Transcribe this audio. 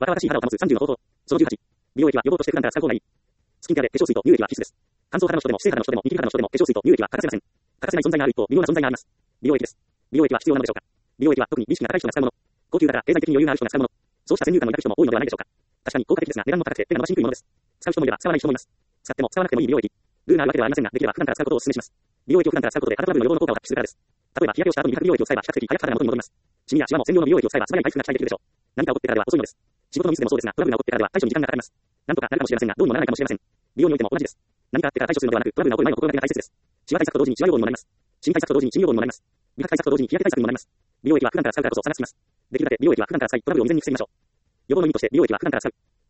若々しい肌を保つ30の方法。その18。美容液は予防として普段から使う方がいい。スキンケアで化粧水と乳液は必須です。乾燥肌の人でも、湿性肌の人でも、ニキビ肌の人でも、化粧水と乳液は欠かせません。欠かせない存在がある一方、微妙な存在があります。美容液です。美容液は必要なのでしょうか。美容液は特に美意識が高い人が使うもの。高級だから経済的に余裕がある人が使うもの。そうした先入観の抱く人も多いのではないでしょうか。確かに効果的ですが、値段も高くて手が伸ばしにくいものです。使う人もいれば使わない人もいます。使っても使わなくてもいい美容液。ルールがあるわけではありませんが、できれば普段から使うことをお勧めします。美容液を普段から使うことで肌トラブルの予防の効果を発揮するからです。例えば日焼けをした後に美白美容液を使えば比較的早く肌が元に戻ります。シミやシワも専用の美容液を使えば素早い回復が期待できるでしょう。何か起こってからでは遅いのです。仕事のミスでもそうですが、トラブルが起こってからでは対処に時間がかかります。なんとかなるかもしれませんが、どうにもならないかもしれません。美容においても同じです。何かあってから対処するのではなく、トラブルが起こる前の心がけが大切です。シワ対策と同時にシワ予防にもなります。シミ対策と同時にシミ予防にもなります。美白対策と同時に日焼け対策にもなります。美容液は普段から使うからこそ差がつきます。できるだけ美容液は普段から使い、トラブルを未然に防ぎましょう。予防の意味として美容液は普段から使う。